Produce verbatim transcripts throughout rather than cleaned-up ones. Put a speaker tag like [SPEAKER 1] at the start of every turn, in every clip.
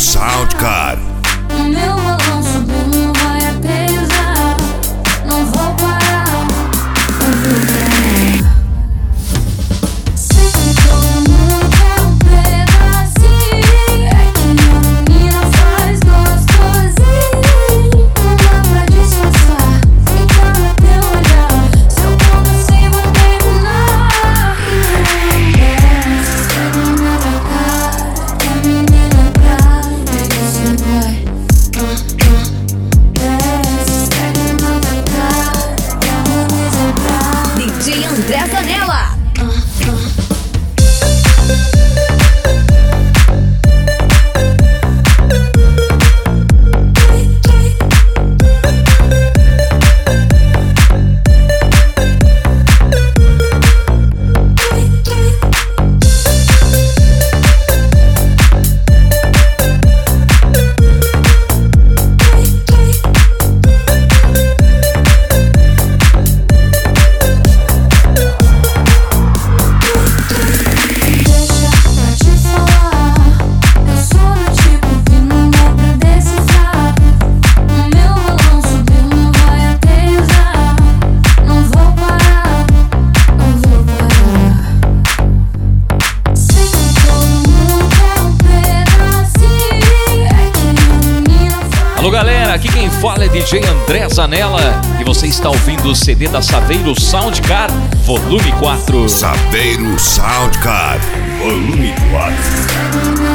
[SPEAKER 1] Soundcar.
[SPEAKER 2] O meu balão subindo vai aterrissar. Não vou parar, eu vou parar. Sei que todo mundo quer um pedacinho. É que a menina faz gostosinho. Não dá pra disfarçar, fica no teu olhar. Se eu conto assim vou terminar. Desce, esfrega na minha cara, que a menina trai. Aí você vai.
[SPEAKER 3] D J André Zanella.
[SPEAKER 4] Alô galera, aqui quem fala é D J André Zanella e você está ouvindo o C D da Saveiro Soundcar, volume quatro.
[SPEAKER 1] Saveiro Soundcar, volume quatro.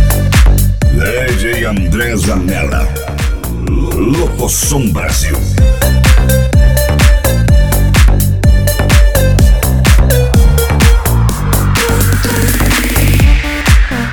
[SPEAKER 1] D J André Zanella, Locosom Brasil.